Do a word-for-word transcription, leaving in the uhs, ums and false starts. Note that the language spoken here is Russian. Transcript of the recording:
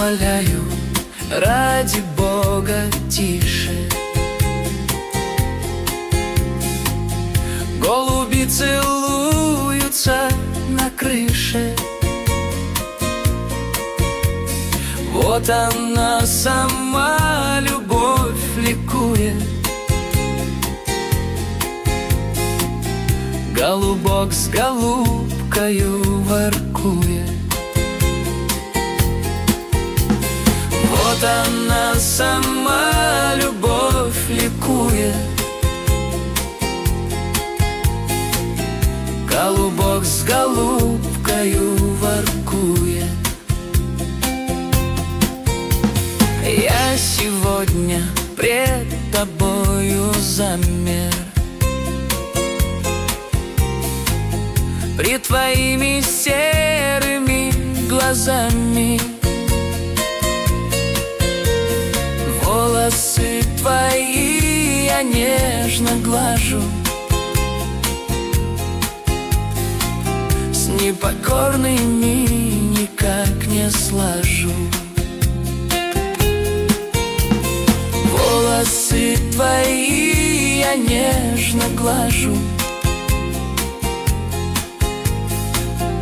умоляю, ради Бога, тише. Голуби целуются на крыше. Вот она сама, любовь ликует. Голубок с голубкою воркует. Вот она сама, любовь ликует. Голубок с голубкою воркует. Я сегодня пред тобою замер, пред твоими серыми глазами. Волосы твои я нежно глажу, с непокорными никак не слажу. Волосы твои я нежно глажу,